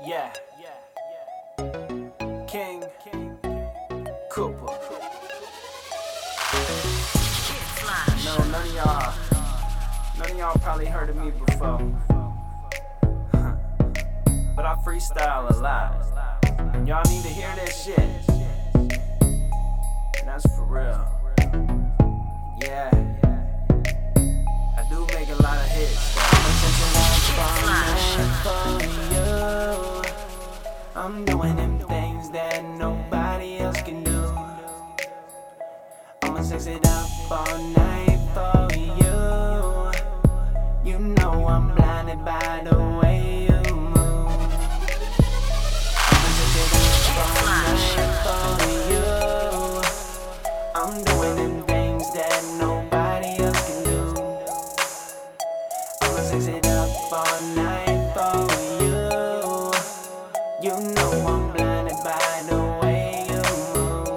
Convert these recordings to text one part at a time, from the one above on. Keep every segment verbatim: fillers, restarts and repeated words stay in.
Yeah, King Cooper. No, none of y'all, none of y'all probably heard of me before, but I freestyle a lot. Y'all need to hear that shit, and that's for real. Yeah, I do make a lot of hits. I'm doing them things that nobody else can do. I'ma sex it up all night for you. You know I'm blinded by the way you move. I'ma sex it up all night for you. I'm doing them things that nobody else can do. I'ma sex it up all night for you. You know I'm blinded by the way you move.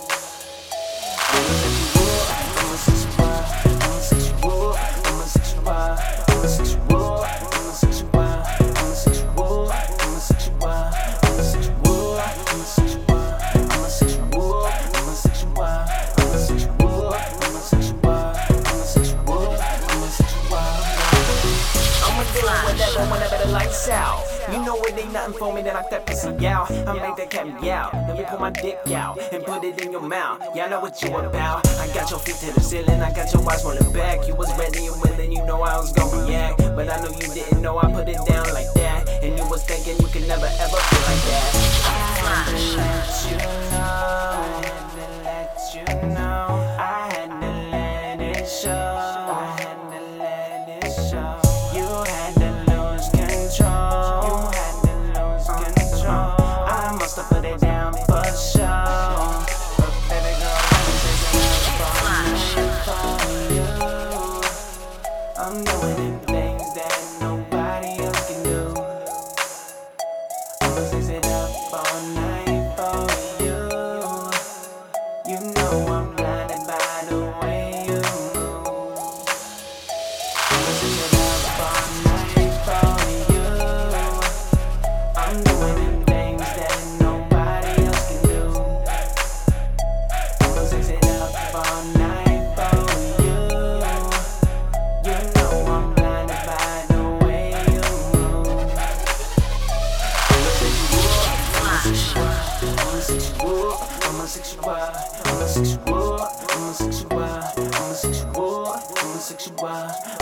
I'ma sexual, I'ma sexual, I'ma sexual, I'ma sexual, I'ma sexual, I'ma sexual, I'ma sexual, I'ma sexual, I'ma sexual, I'ma sexual, I'ma sexual, I'ma sexual, I'ma sexual, I'ma sexual, I'ma sexual. I'ma do whatever whenever the lights out. You know it ain't nothing for me that I that pussy out. I make that cat meow. Let me pull my dick out and put it in your mouth. Yeah, I know what you about. I got your feet to the ceiling, I got your eyes rolling back. You was ready and willing, you know I was gonna react. But I know you didn't know I put it down like that. And you was thinking you could never ever feel like that. I had to let you know, I had to let you know, I had to let it show, I had to let it show. You had to lose control. Put it down for sure. But baby girl, I'm doing them things that nobody else can do. I'ma sex it up all night for you. You know I'm blinded by the way you move. I'ma sex it up all night for you. I'm doing them things that nobody else can do. I'ma sex it up all night for you. You know I'm blinded by the way you move. I'ma sexual, I'ma sexual, I'ma sexual, I'ma sexual, I'ma sexual, I'ma sexual, I'ma sexual, I'ma sexual,